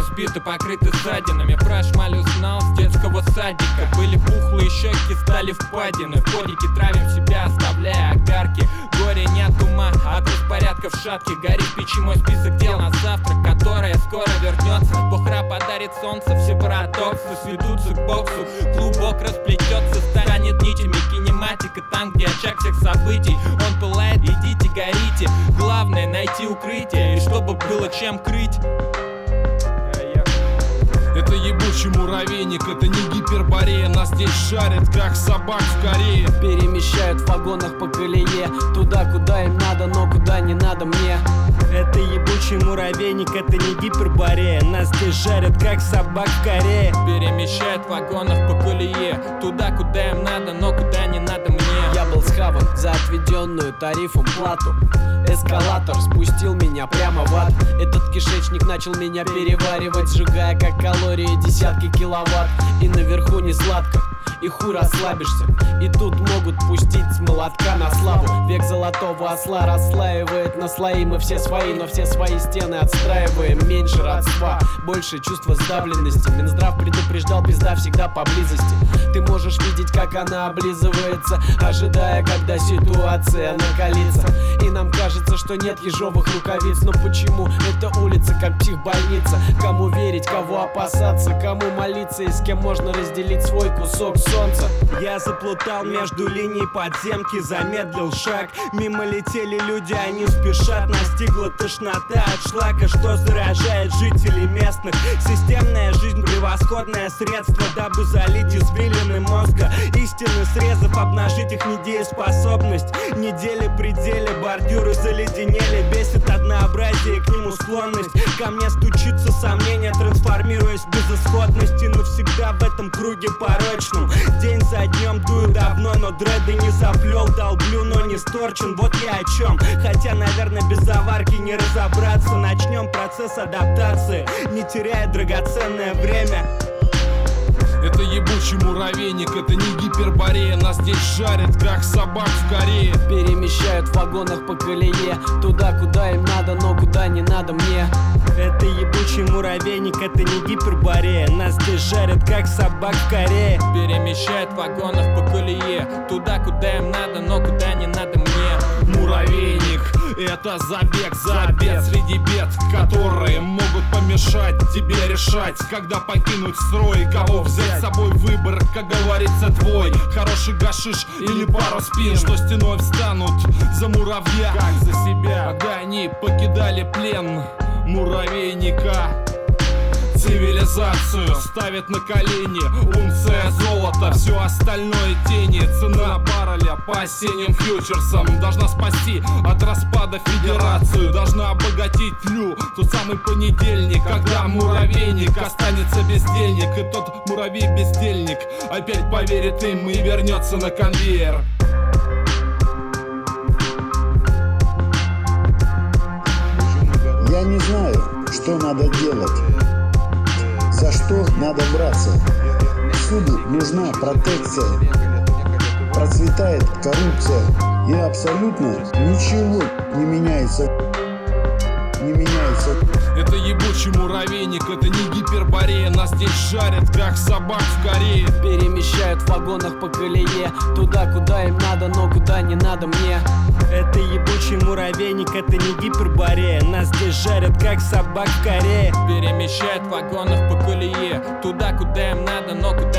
разбиты, покрыты ссадинами. Про шмаль узнал с детского садика. Были пухлые щеки, стали впадины. В подике травим себя, оставляя огарки. Горе нет ума, от распорядка в шатке. Горит в печи мой список дел на завтра, которое скоро вернется. Бухра подарит солнце, все парадоксы сведутся к боксу. Клубок расплетется, станет нитями кинематика. Там, где очаг всех событий, он пылает, идите, горите. Главное найти укрытие, и чтобы было чем крыть. Это ебучий муравейник, это не Гиперборея. Нас здесь шарят, как собак в Корее. Перемещают в вагонах по колее, туда, куда им надо, но куда не надо мне. Это ебучий муравейник, это не Гиперборея. Нас здесь жарят, как собак в Корее. Перемещают в вагонах по колее, туда, куда им надо, но куда не надо мне. Я был схаван за отведенную тарифом плату. Эскалатор спустил меня прямо в ад. Этот кишечник начал меня переваривать, сжигая как калории десятки киловатт. И наверху не сладко, и хуй расслабишься. И тут могут пустить с молотка на славу. Век золотого осла расслаивает на слои. Мы все свои, но все свои стены отстраиваем. Меньше родства, больше чувства сдавленности. Минздрав предупреждал, пизда всегда поблизости. Ты можешь видеть, как она облизывается, ожидая, когда ситуация накалится. И нам кажется, что нет ежовых рукавиц. Но почему эта улица как психбольница? Кому верить, кого опасаться, кому молиться и с кем можно разделить свой кусок солнца? Я заплутал между линий подземки, замедлил шаг. Мимо летели люди, они спешат. Настигла тошнота от шлака, что заражает жителей местных. Системная жизнь, превосходное средство, дабы залить извилины мозга. Истины срезав, обнажить их недееспособность. Недели пределе, бордюры заледенели. Бесит однообразие, к нему склонность. Ко мне стучится сомнение, трансформируясь в безысходность. И навсегда в этом круге порочном. День за днем дую давно, но дреды не заплел. Долблю, но не сторчен, вот я о чем. Хотя, наверное, без заварки не разобраться. Начнем процесс адаптации, не теряя драгоценное время. Это ебучий муравейник, это не Гиперборея. Нас здесь шарят, как собак в Корее. Перемещают в вагонах по колее, туда, куда им надо, но куда не надо мне. Это ебучий муравейник, это не Гиперборея. Нас здесь жарят, как собак в Корее. Перемещают в вагонах по колее, туда, куда им надо, но куда не надо мне. Муравейник, это забег за обед среди бед, которые могут помешать тебе решать, когда покинуть строй, кого взять с собой. Выбор, как говорится, твой. Хороший гашиш или пару спин, что стеной встанут за муравья, как за себя, когда они покидали плен муравейника. Цивилизацию ставят на колени, унция золота, все остальное тени. Цена барреля по осенним фьючерсам должна спасти от распада федерацию, должна обогатить Лю тот самый понедельник, когда муравейник останется без денег. И тот муравей-бездельник опять поверит им и вернется на конвейер. Я не знаю, что надо делать, за что надо браться. Всюду нужна протекция, процветает коррупция, и абсолютно ничего не меняется. Это ебучий муравейник, это не Гиперборея. Нас здесь шарят, как собак в Корее. Перемещают в вагонах по колее, туда, куда им надо, но куда не надо мне. Это ебучий муравейник, это не Гиперборея. Нас здесь жарят, как собак в Корее. Перемещают в вагонах по колее, туда, куда им надо, но куда